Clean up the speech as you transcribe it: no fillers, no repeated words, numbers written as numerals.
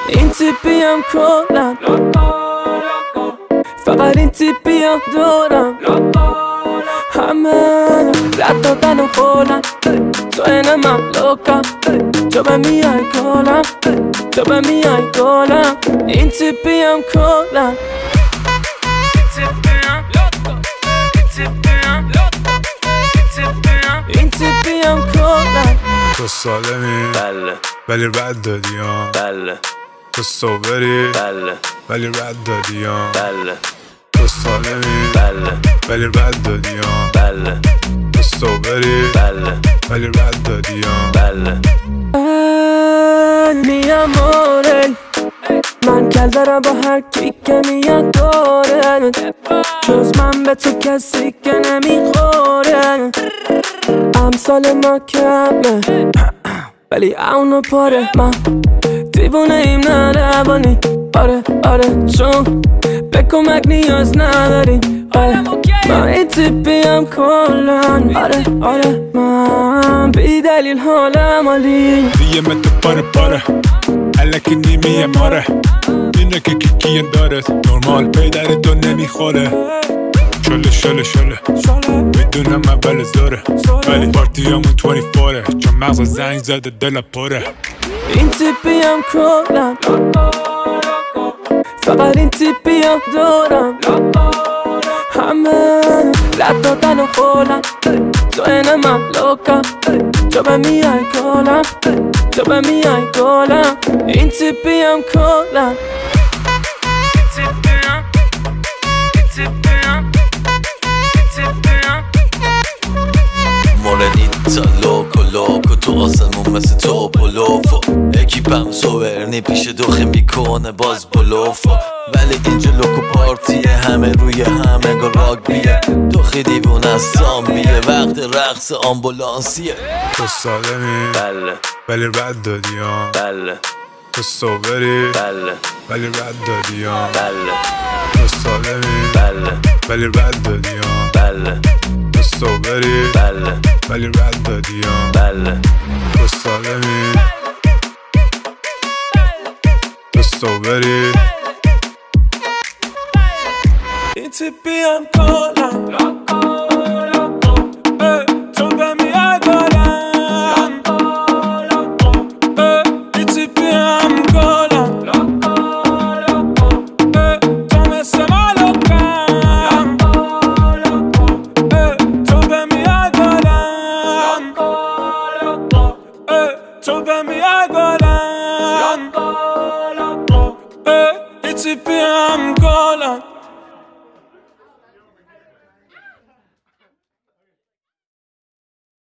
این تیپیم کلم، فقط این تیپیم دارم. همه رد دادن و خولم، تو این من لوکم، تو به میای گلم، تو به میای گلم. این تیپیم کلم، این تیپیم کلم. تو سالمی بله ولی رد دادی ها، بله تو صبری بله ولی رد دادی ها، بله تو سالمی بله ولی رد دادی ها، بله تو صبری بله ولی رد دادی ها. بله. می amore، من کل دارم با هر کی که میاد داره، جز من به تو کسی که نمیخوره. امثال ما کمه ولی اونو پاره، من دیوونه ایم نه روانی. آره آره چون به کمک نیاز نداریم. آره من این تیپیم کلن. آره آره من بی دلیل حالم عالی. دیگه من تو پاره الکی نیمی ماره، اینه که کیکی دارت نرمال پیدر تو نمیخوره. شله میدونم اول زوره ولی پارتی همون 24 چون مغز زنگ زده دل پره. این تیپیم کلم، فقط این تیپیم دارم. همه رد دادن و خولم، تو این من لوکم، تو به میای گلم، تو به میای گلم. این تیپیم کلم، مورنیتا لوکو تو آسمون مثل تو بلوفو، اکیپم سوورنی پیش دوخه میکنه باز بلوفو. ولی اینجا لوکو پارتیه، همه روی همه گل راگبیه، دوخی دیوون از زامبیه، وقت رقص آمبولانسیه. تو سالمی بله ولی رد دادی ها، بله تو صبری بله ولی رد دادی ها، بله تو سالمی بله ولی رد دادی ها، بله تو صبری بله ولی رد دادی ها، بله تو سالمی تو صبری. این تیپیم کلم، تو به میای گلم. این تیپیم کلم، تو مثل مالکم، تو به میای گلم، تو به میای گلم. این تیپیم کلم.